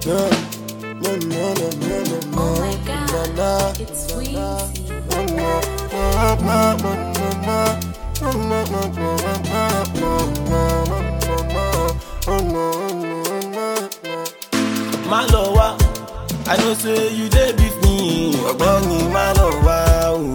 Oh my God, it's sweet. My lover, I know say you dey beef me. Ogbeni, my lover,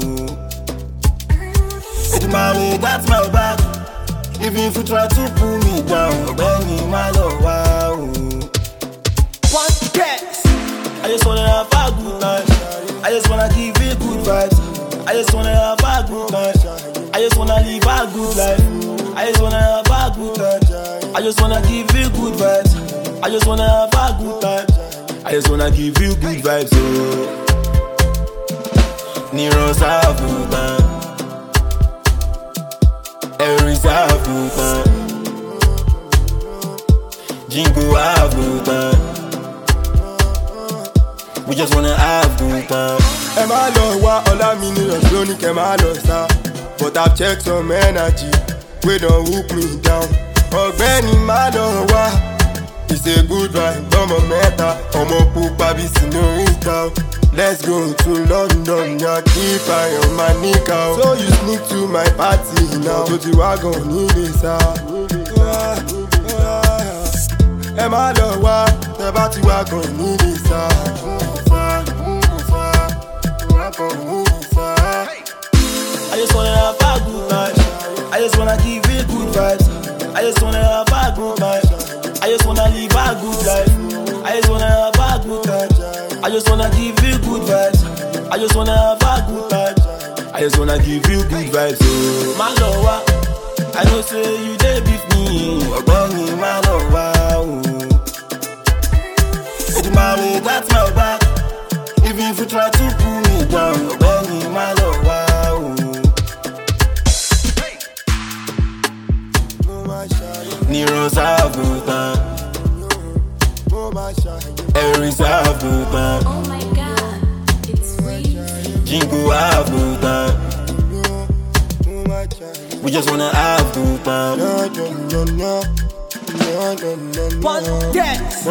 Edumare, that's my back. Even if you try to pull me down, Ogbeni, my lover, One guess. I just wanna have a good time. I just wanna give you good vibes. I just wanna have a good time. I just wanna live a good life. I just wanna have a good time. I just wanna give you good vibes. I just wanna have a good time. I just wanna give you good vibes, oh. Nero Savuta, Eri Savuta, Jingo Avuta. We just wanna have good time. Am I low? What all I mean is lonely, am I low, sir? But I've checked some energy, we don't hook me down. Ogbeni, my lover. It's a good vibe, I'm a meta. I'm a pupa, be senorita. Let's go to London, yeah, keep eye on my nigga. So you sneak to my party now. So you are gonna need this, Am I the one? The party are gonna need this, I just wanna have a good night. I just wanna give you good vibes. I just wanna have a good night. I just wanna live a good life. I just wanna have a good time. I just wanna give you good vibes. I just wanna have a good time. I just wanna give you good vibes, oh. My lover, I know say you dey beef me. Ogbeni, my lover, Edumare, that's my back. Even if you try to pull me down, Ogbeni, my lover, Nero Savuta, Eri Savuta, Oh my God, it's sweet. Jingo Avuta. We just wanna have good time. One dance.